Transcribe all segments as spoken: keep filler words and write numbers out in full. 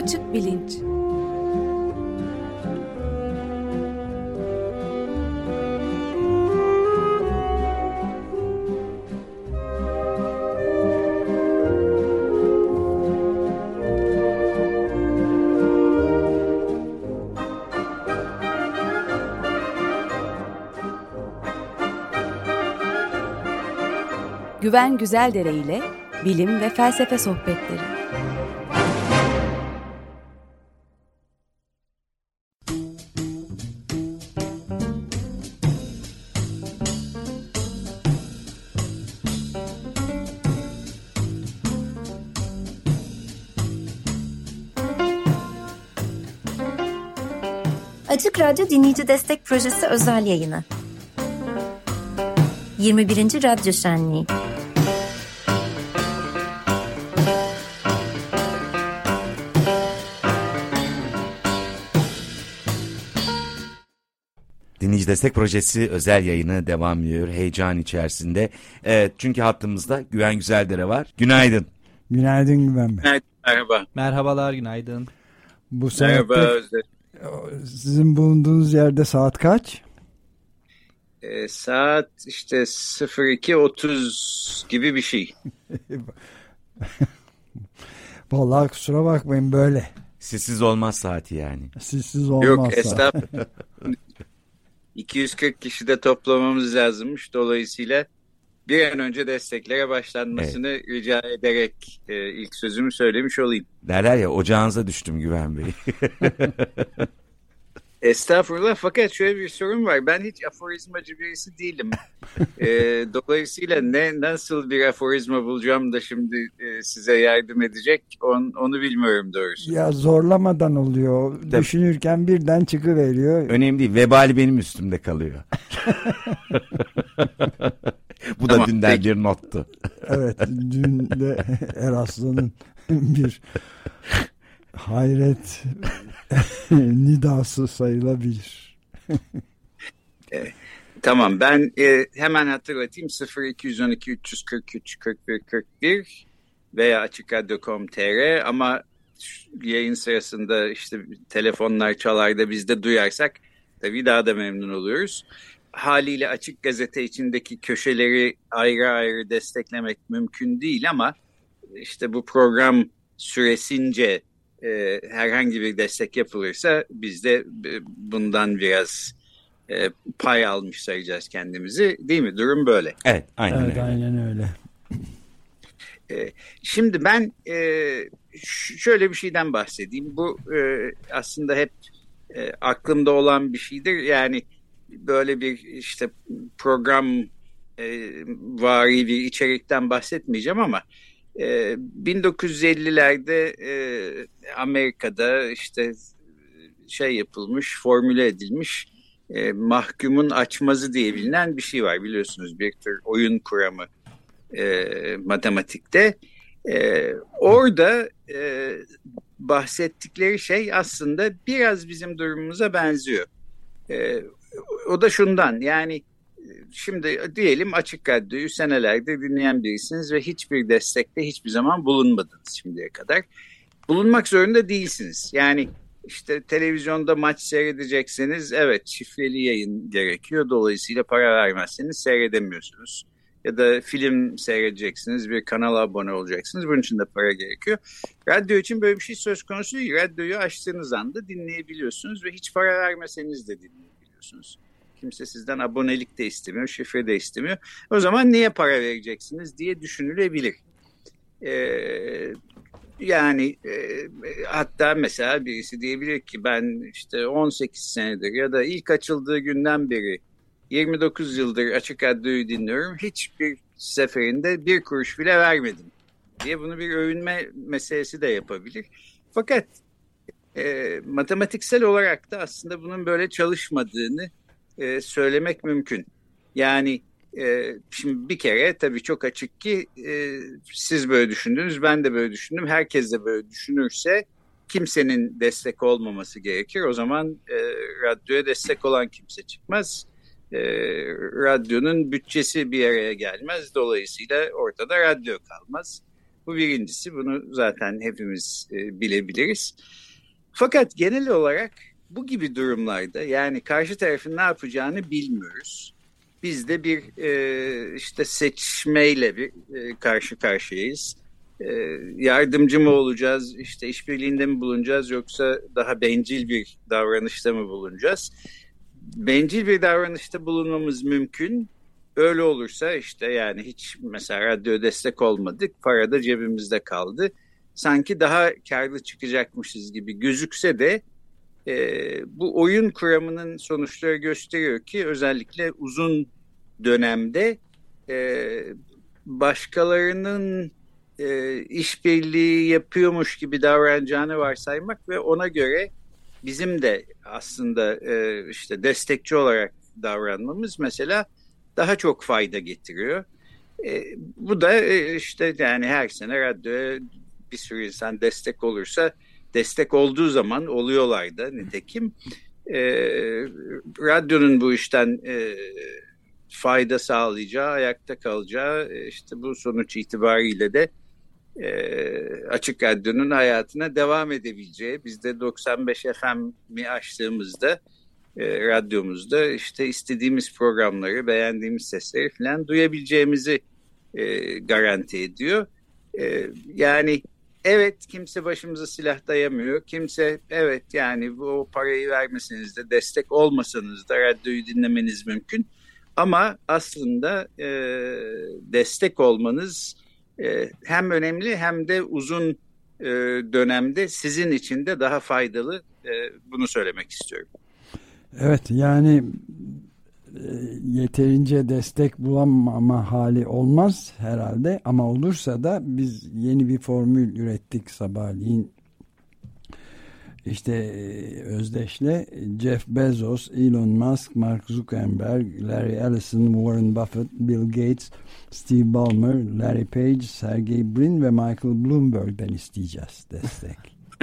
Açık Bilinç. Güven Güzeldere ile bilim ve felsefe sohbetleri. Açık Radyo Dinleyici Destek Projesi özel yayını. yirmi birinci Radyo Şenliği. Dinleyici Destek Projesi özel yayını devam ediyor heyecan içerisinde. Evet, çünkü hattımızda Güven Güzeldere var. Günaydın. Günaydın Güven Bey. Günaydın, merhaba. Merhabalar, günaydın. Bu Merhaba saatte, Özlem. sizin bulunduğunuz yerde saat kaç? E, saat işte sıfır iki otuz gibi bir şey. Vallahi kusura bakmayın böyle. Sizsiz olmaz saati yani. Sizsiz olmaz. Yok estağfurullah. iki yüz kırk kişi de toplamamız lazımmış. Dolayısıyla bir an önce desteklere başlanmasını evet. rica ederek e, ilk sözümü söylemiş olayım. Derler ya, ocağınıza düştüm Güven Bey. Estağfurullah, fakat şöyle bir sorun var. Ben hiç aforizmacı birisi değilim. e, dolayısıyla ne nasıl bir aforizma bulacağım da şimdi e, size yardım edecek on, onu bilmiyorum doğrusu. Ya zorlamadan oluyor. Tabii. Düşünürken birden çıkıveriyor. Önemli değil. Vebali benim üstümde kalıyor. Bu da tamam, dünden peki. Bir nottu. Evet. Dün de Eraslı'nın bir hayret nidası sayılabilir. Evet. Tamam, ben e, hemen hatırlatayım. sıfır iki on iki üç yüz kırk üç kırk bir kırk bir veya açık radyo nokta com nokta tr, ama yayın sırasında işte telefonlar çalar da biz de duyarsak tabii daha da memnun oluyoruz. Haliyle Açık Gazete içindeki köşeleri ayrı ayrı desteklemek mümkün değil, ama işte bu program süresince e, herhangi bir destek yapılırsa biz de e, bundan biraz e, pay almış sayacağız kendimizi, değil mi? Durum böyle. Evet, aynen evet, öyle. Aynen öyle. E, şimdi ben e, şöyle bir şeyden bahsedeyim. Bu e, aslında hep e, aklımda olan bir şeydir. Yani böyle bir işte program e, vari bir içerikten bahsetmeyeceğim, ama e, bin dokuz yüz ellilerde e, Amerika'da işte şey yapılmış, formüle edilmiş e, mahkumun açmazı diye bilinen bir şey var, biliyorsunuz, bir tür oyun kuramı e, matematikte. E, orada e, bahsettikleri şey aslında biraz bizim durumumuza benziyor. E, o da şundan, yani şimdi diyelim Açık Radyo'yu senelerdir dinleyen birisiniz ve hiçbir destekte hiçbir zaman bulunmadınız şimdiye kadar. Bulunmak zorunda değilsiniz. Yani işte televizyonda maç seyredecekseniz evet, şifreli yayın gerekiyor. Dolayısıyla para vermezseniz seyredemiyorsunuz. Ya da film seyredeceksiniz, bir kanala abone olacaksınız. Bunun için de para gerekiyor. Radyo için böyle bir şey söz konusu değil. Radyoyu açtığınız anda dinleyebiliyorsunuz ve hiç para vermeseniz de dinleyebiliyorsunuz. Kimse sizden abonelik de istemiyor, şifre de istemiyor. O zaman niye para vereceksiniz diye düşünülebilir. Ee, yani e, hatta mesela birisi diyebilir ki ben işte on sekiz senedir ya da ilk açıldığı günden beri yirmi dokuz yıldır Açık Radyo'yu dinliyorum. Hiçbir seferinde bir kuruş bile vermedim diye bunu bir övünme meselesi de yapabilir. Fakat e, matematiksel olarak da aslında bunun böyle çalışmadığını e, söylemek mümkün. Yani e, şimdi bir kere tabii çok açık ki e, siz böyle düşündünüz, ben de böyle düşündüm. Herkes de böyle düşünürse kimsenin destek olmaması gerekir. O zaman e, radyoya destek olan kimse çıkmaz. E, radyonun bütçesi bir araya gelmez. Dolayısıyla ortada radyo kalmaz. Bu birincisi, bunu zaten hepimiz e, bilebiliriz. Fakat genel olarak bu gibi durumlarda yani karşı tarafın ne yapacağını bilmiyoruz. Biz de bir e, işte seçmeyle bir e, karşı karşıyayız. E, yardımcı mı olacağız, işte işbirliğinde mi bulunacağız yoksa daha bencil bir davranışta mı bulunacağız? Bencil bir davranışta bulunmamız mümkün. Öyle olursa işte yani hiç mesela radyo destek olmadık, para da cebimizde kaldı. Sanki daha karlı çıkacakmışız gibi gözükse de e, bu oyun kuramının sonuçları gösteriyor ki özellikle uzun dönemde e, başkalarının e, işbirliği yapıyormuş gibi davranacağını varsaymak ve ona göre bizim de aslında e, işte destekçi olarak davranmamız mesela daha çok fayda getiriyor. E, bu da e, işte yani her sene radyoya bir sürü insan destek olursa, destek olduğu zaman oluyorlar da nitekim. E, radyonun bu işten e, fayda sağlayacağı, ayakta kalacağı, e, işte bu sonuç itibariyle de e, Açık Radyo'nun hayatına devam edebileceği. Biz de doksan beş F M'i açtığımızda E, radyomuzda işte istediğimiz programları, beğendiğimiz sesleri falan duyabileceğimizi e, garanti ediyor. E, yani evet, kimse başımıza silah dayamıyor. Kimse evet yani bu o parayı vermeseniz de, destek olmasanız da radyoyu dinlemeniz mümkün. Ama aslında e, destek olmanız e, hem önemli hem de uzun e, dönemde sizin için de daha faydalı. E, bunu söylemek istiyorum. Evet, yani e, yeterince destek bulamama hali olmaz herhalde ama olursa da biz yeni bir formül ürettik sabahleyin. İşte e, Özdeş'le Jeff Bezos, Elon Musk, Mark Zuckerberg, Larry Ellison, Warren Buffett, Bill Gates, Steve Ballmer, Larry Page, Sergey Brin ve Michael Bloomberg'den isteyeceğiz destek.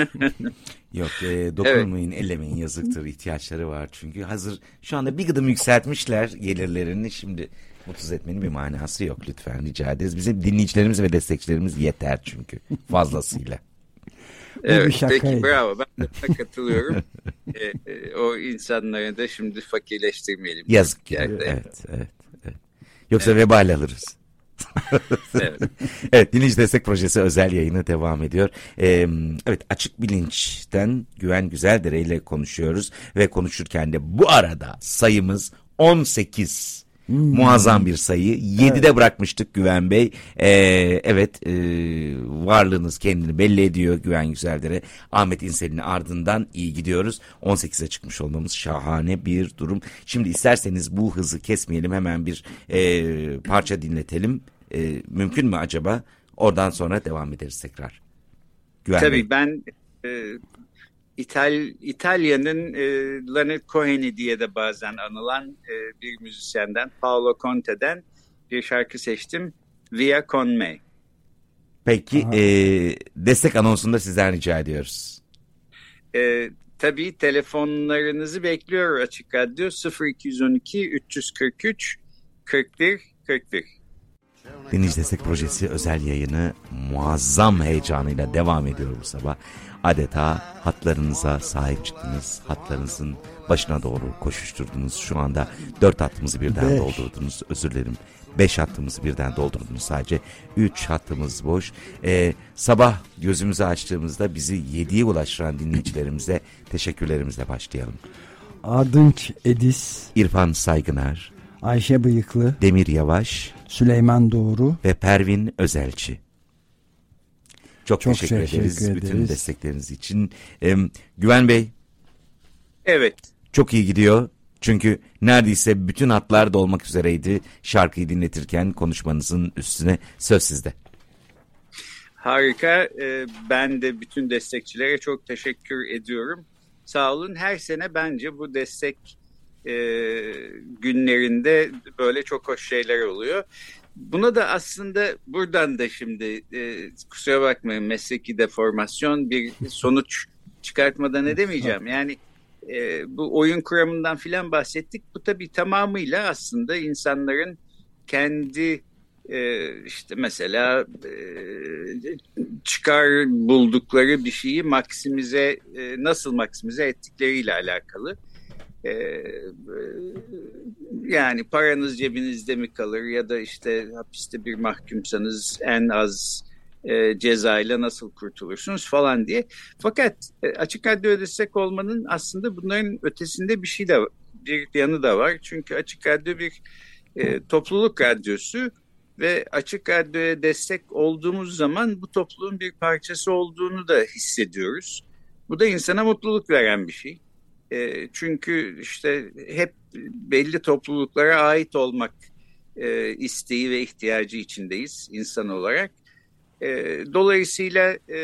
Yok e, dokunmayın, evet. Ellemeyin, yazıktır, ihtiyaçları var çünkü hazır şu anda bir gıdım yükseltmişler gelirlerini, şimdi mutsuz etmenin bir manası yok, lütfen rica ederiz. Bizim dinleyicilerimiz ve destekçilerimiz yeter çünkü fazlasıyla. Evet, peki bravo, ben de katılıyorum. e, e, o insanları da şimdi fakirleştirmeyelim. Yazık ki. Evet, evet, evet. Yoksa evet. Vebal alırız. Evet. Evet, Dinleyici Destek Projesi özel yayını devam ediyor. Ee, evet, Açık Bilinç'ten Güven Güzeldere ile konuşuyoruz ve konuşurken de bu arada sayımız on sekiz. Hmm. Muazzam bir sayı. yedide evet. Bırakmıştık Güven Bey. Ee, evet, e, varlığınız kendini belli ediyor Güven Güzeldere. Ahmet İnsel'in ardından iyi gidiyoruz. on sekize çıkmış olmamız şahane bir durum. Şimdi isterseniz bu hızı kesmeyelim, hemen bir e, parça dinletelim. E, mümkün mü acaba? Oradan sonra devam ederiz tekrar. Güven Tabii Bey. ben e, İtal, İtalya'nın e, Leonard Cohen'i diye de bazen anılan e, bir müzisyenden, Paolo Conte'den bir şarkı seçtim. Via con me. Peki e, destek anonsunda sizden rica ediyoruz. E, tabii telefonlarınızı bekliyor Açık Radyo sıfır iki on iki üç kırk üç kırk bir kırk bir. Dinleyici Destek Projesi özel yayını muazzam heyecanıyla devam ediyor bu sabah. Adeta hatlarınıza sahip çıktınız. Hatlarınızın başına doğru koşuşturdunuz. Şu anda dört hattımızı birden Beş. doldurdunuz. Özür dilerim. Beş hattımızı birden doldurdunuz sadece. Üç hattımız boş. Ee, sabah gözümüzü açtığımızda bizi yediye ulaştıran dinleyicilerimize teşekkürlerimizle başlayalım. Ardınç Edis, İrfan Saygıner, Ayşe Bıyıklı, Demir Yavaş, Süleyman Doğru ve Pervin Özelçi. Çok, Çok teşekkür, teşekkür ederiz, ederiz bütün destekleriniz için. Ee, Güven Bey. Evet. Çok iyi gidiyor. Çünkü neredeyse bütün hatlar dolmak üzereydi. Şarkıyı dinletirken konuşmanızın üstüne söz sizde. Harika. Ee, ben de bütün destekçilere çok teşekkür ediyorum. Sağ olun. Her sene bence bu destek e, günlerinde böyle çok hoş şeyler oluyor. Buna da aslında buradan da şimdi e, kusura bakmayın, mesleki deformasyon, bir sonuç çıkartmadan edemeyeceğim. Yani e, bu oyun kuramından filan bahsettik. Bu tabii tamamıyla aslında insanların kendi e, işte mesela e, çıkar buldukları bir şeyi maksimize e, nasıl maksimize ettikleriyle alakalı. E, yani paranız cebinizde mi kalır ya da işte hapiste bir mahkumsanız en az e, cezayla nasıl kurtulursunuz falan diye. Fakat e, Açık Radyo'ya destek olmanın aslında bunların ötesinde bir şey de bir yanı da var. Çünkü Açık Radyo bir e, topluluk radyosu ve Açık Radyo'ya destek olduğumuz zaman bu topluluğun bir parçası olduğunu da hissediyoruz. Bu da insana mutluluk veren bir şey. E, çünkü işte hep belli topluluklara ait olmak e, isteği ve ihtiyacı içindeyiz insan olarak. E, dolayısıyla e,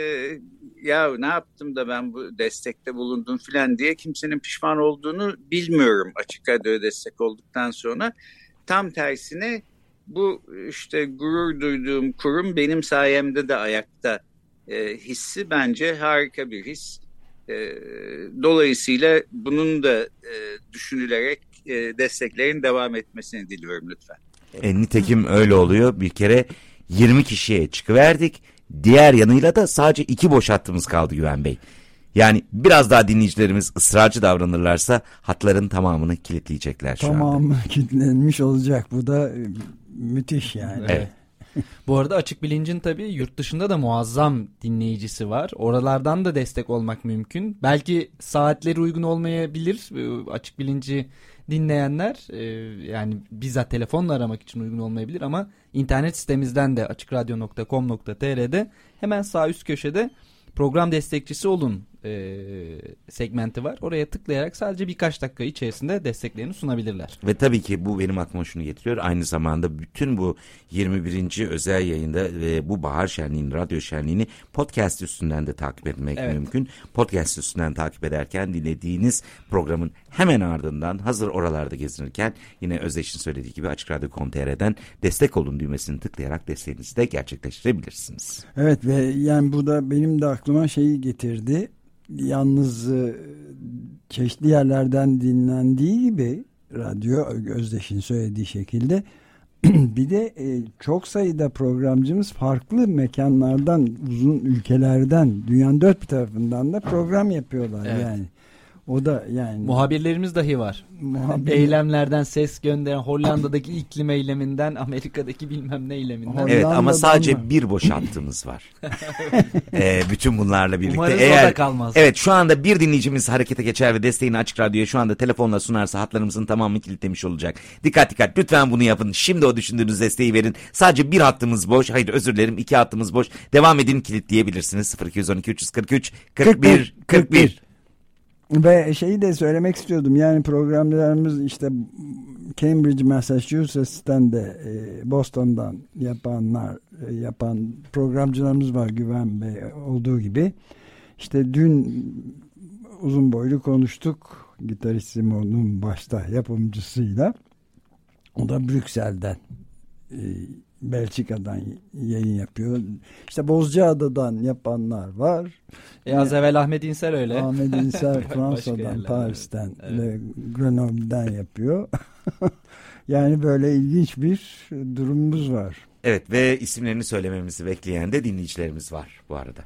ya ne yaptım da ben bu destekte bulundum filan diye kimsenin pişman olduğunu bilmiyorum Açık Radyo'ya destek olduktan sonra. Tam tersine bu işte gurur duyduğum kurum benim sayemde de ayakta e, hissi bence harika bir his. E, dolayısıyla bunun da e, düşünülerek e, desteklerin devam etmesini diliyorum lütfen. E, nitekim öyle oluyor. Bir kere yirmi kişiye çıkıverdik. Diğer yanıyla da sadece iki boş hattımız kaldı Güven Bey. Yani biraz daha dinleyicilerimiz ısrarcı davranırlarsa hatların tamamını kilitleyecekler şu Tamamı anda. Tamamı kilitlenmiş olacak. Bu da müthiş yani. Evet. Bu arada Açık Bilinc'in tabii yurt dışında da muazzam dinleyicisi var. Oralardan da destek olmak mümkün. Belki saatleri uygun olmayabilir Açık Bilinc'i dinleyenler. Yani bizzat telefonla aramak için uygun olmayabilir ama internet sitemizden de açıkradyo nokta com nokta tr'de hemen sağ üst köşede program destekçisi olun e, segmenti var. Oraya tıklayarak sadece birkaç dakika içerisinde desteklerini sunabilirler. Ve tabii ki bu benim aklıma şunu getiriyor. Aynı zamanda bütün bu yirmi birinci özel yayında ve bu bahar şenliğini, radyo şenliğini podcast üstünden de takip etmek evet. mümkün. Podcast üstünden takip ederken dinlediğiniz programın hemen ardından hazır oralarda gezinirken yine Özdeş'in söylediği gibi açıkradyo nokta com nokta tr'den destek olun düğmesini tıklayarak desteğinizi de gerçekleştirebilirsiniz. Evet ve yani bu da benim de aklıma şeyi getirdi. Yalnız çeşitli yerlerden dinlendiği gibi radyo Özdeş'in söylediği şekilde bir de çok sayıda programcımız farklı mekanlardan, uzun ülkelerden, dünyanın dört bir tarafından da program yapıyorlar evet. yani. O da yani muhabirlerimiz dahi var. Muhabir... Eylemlerden ses gönderen Hollanda'daki iklim eyleminden Amerika'daki bilmem ne eyleminden. Evet ama sadece mı? bir boş hattımız var. ee, bütün bunlarla birlikte. Umarız eğer, o da kalmaz. Evet şu anda bir dinleyicimiz harekete geçer ve desteğini Açık Radyo'ya şu anda telefonla sunarsa hatlarımızın tamamını kilitlemiş olacak. Dikkat dikkat lütfen bunu yapın. Şimdi o düşündüğünüz desteği verin. Sadece bir hattımız boş. Hayır özür dilerim iki hattımız boş. Devam edin kilitleyebilirsiniz. sıfır iki on iki üç yüz kırk üç kırk bir kırk bir Ve şeyi de söylemek istiyordum. Yani programlarımız işte Cambridge, Massachusetts'ten de Boston'dan yapanlar yapan programcılarımız var Güven Bey olduğu gibi. İşte dün uzun boylu konuştuk Gitarissimo'nun başta yapımcısıyla. O da Brüksel'den Belçika'dan yayın yapıyor. İşte Bozcaada'dan yapanlar var. E az evvel Ahmet İnsel öyle. Ahmet İnsel Fransa'dan, Paris'ten evet. ve Grenoble'den yapıyor. Yani böyle ilginç bir durumumuz var. Evet ve isimlerini söylememizi bekleyen de dinleyicilerimiz var bu arada.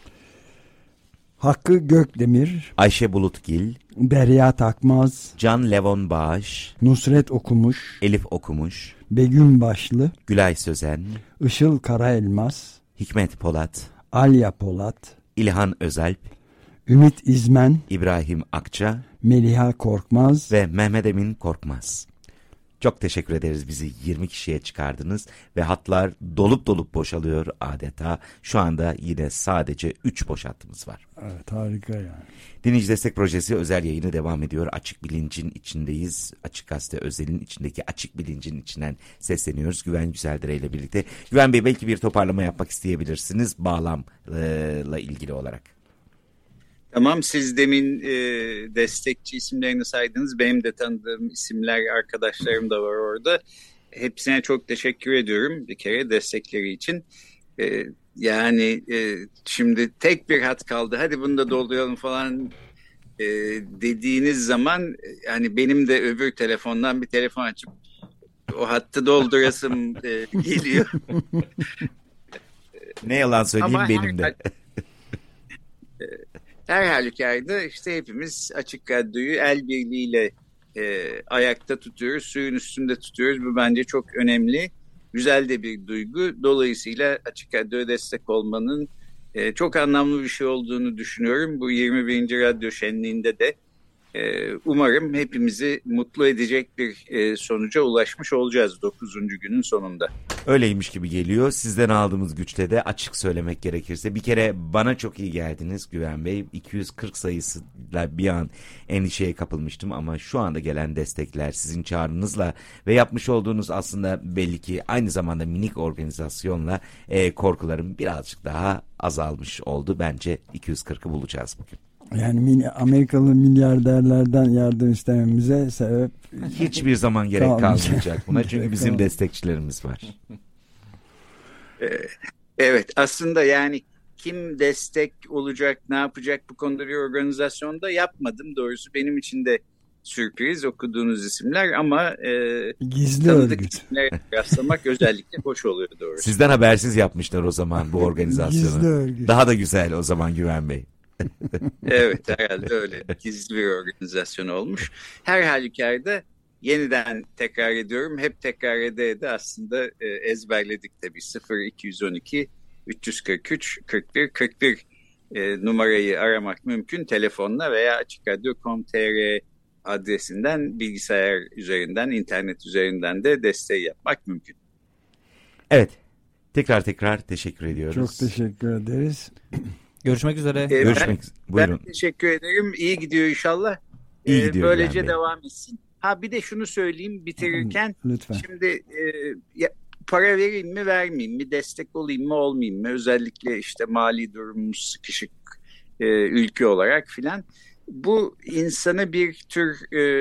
Hakkı Gökdemir, Ayşe Bulutgil, Derya Takmaz, Can Levon Bağış, Nusret Okumuş, Elif Okumuş, Begüm Başlı, Gülay Sözen, Işıl Karaelmaz, Hikmet Polat, Alya Polat, İlhan Özalp, Ümit İzmen, İbrahim Akça, Meliha Korkmaz ve Mehmet Emin Korkmaz. Çok teşekkür ederiz bizi yirmi kişiye çıkardınız ve hatlar dolup dolup boşalıyor adeta. Şu anda yine sadece üç boş hattımız var. Evet harika yani. Dinleyici Destek Projesi özel yayını devam ediyor. Açık Bilinc'in içindeyiz. Açık Gazete Özel'in içindeki Açık Bilinc'in içinden sesleniyoruz. Güven Güzeldere ile birlikte. Güven Bey belki bir toparlama yapmak isteyebilirsiniz bağlamla ilgili olarak. Tamam siz demin e, destekçi isimlerini saydınız. Benim de tanıdığım isimler arkadaşlarım da var orada. Hepsine çok teşekkür ediyorum bir kere destekleri için. E, yani e, şimdi tek bir hat kaldı hadi bunu da dolduralım falan e, dediğiniz zaman yani benim de öbür telefondan bir telefon açıp o hattı doldurasım e, geliyor. Ne yalan söyleyeyim Ama benim de. Her halükarda işte hepimiz Açık Radyo'yu el birliğiyle e, ayakta tutuyoruz, suyun üstünde tutuyoruz. Bu bence çok önemli, güzel de bir duygu. Dolayısıyla Açık Radyo'ya destek olmanın e, çok anlamlı bir şey olduğunu düşünüyorum. Bu yirmi birinci Radyo Şenliği'nde de e, umarım hepimizi mutlu edecek bir e, sonuca ulaşmış olacağız dokuzuncu günün sonunda. Öyleymiş gibi geliyor. Sizden aldığımız güçle de açık söylemek gerekirse. Bir kere bana çok iyi geldiniz Güven Bey. iki yüz kırk sayısıyla bir an endişeye kapılmıştım ama şu anda gelen destekler sizin çağrınızla ve yapmış olduğunuz aslında belli ki aynı zamanda minik organizasyonla e, korkularım birazcık daha azalmış oldu. Bence iki yüz kırkı bulacağız bugün. Yani Amerikalı milyarderlerden yardım istememize sebep hiçbir zaman gerek kalmayacak buna çünkü bizim destekçilerimiz var. Evet, aslında yani kim destek olacak, ne yapacak bu konuda bir organizasyonda yapmadım doğrusu. Benim için de sürpriz okuduğunuz isimler ama e, gizli örgüt. isimlere rastlamak özellikle hoş oluyor doğrusu. Sizden habersiz yapmışlar o zaman bu organizasyonu. Gizli örgüt. Daha da güzel o zaman Güven Bey. Evet, herhalde öyle gizli bir organizasyon olmuş. Her halükarda yeniden tekrar ediyorum. Hep tekrar ede ede aslında e, ezberledik tabii. sıfır iki yüz on iki üç yüz kırk üç kırk bir kırk bir e, numarayı aramak mümkün. Telefonla veya açık radyo nokta com nokta tr adresinden, bilgisayar üzerinden, internet üzerinden de desteği yapmak mümkün. Evet. Tekrar tekrar teşekkür ediyoruz. Çok teşekkür ederiz. Görüşmek üzere. Ee, Görüşmek üzere. Buyurun. Ben teşekkür ederim. İyi gidiyor inşallah. İyi Ee, gidiyor böylece yani. devam etsin. Ha bir de şunu söyleyeyim bitirirken. Lütfen. Şimdi e, ya, para vereyim mi vermeyeyim mi? Destek olayım mı olmayayım mı? Özellikle işte mali durumumuz sıkışık e, ülke olarak filan. Bu insanı bir tür e,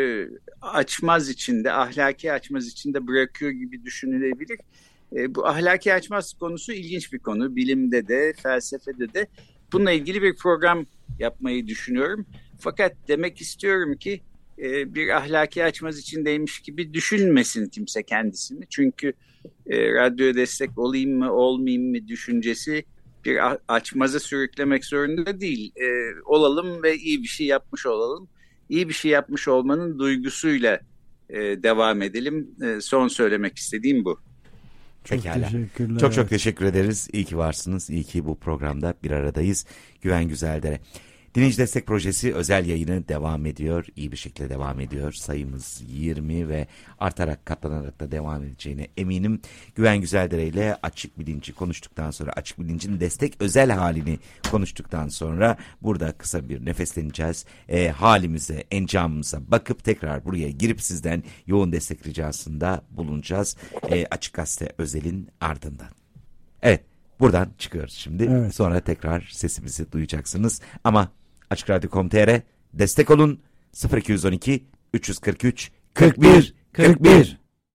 açmaz içinde, ahlaki açmaz içinde bırakıyor gibi düşünülebilir. E, bu ahlaki açmaz konusu ilginç bir konu. Bilimde de, felsefede de. Bununla ilgili bir program yapmayı düşünüyorum. Fakat demek istiyorum ki e, bir ahlaki açmaz içindeymiş gibi düşünmesin kimse kendisini. Çünkü e, radyoya destek olayım mı olmayayım mı düşüncesi bir açmaza sürüklemek zorunda değil. E, olalım ve iyi bir şey yapmış olalım. İyi bir şey yapmış olmanın duygusuyla e, devam edelim. E, son söylemek istediğim bu. Çok Pekala. teşekkürler. Çok çok teşekkür ederiz. İyi ki varsınız. İyi ki bu programda bir aradayız. Güven Güzeldere. Dinleyici Destek Projesi özel yayını devam ediyor. İyi bir şekilde devam ediyor. Sayımız yirmi ve artarak katlanarak da devam edeceğine eminim. Güven Güzeldere ile Açık Bilinci konuştuktan sonra, Açık Bilincin destek özel halini konuştuktan sonra burada kısa bir nefesleneceğiz. E, halimize, encamımıza bakıp tekrar buraya girip sizden yoğun destek ricasında bulunacağız. E, Açık Gazete özelin ardından. Evet, buradan çıkıyoruz şimdi. Evet. Sonra tekrar sesimizi duyacaksınız. Ama Açık Radyo nokta com nokta tr destek olun. sıfır iki on iki üç yüz kırk üç kırk bir kırk bir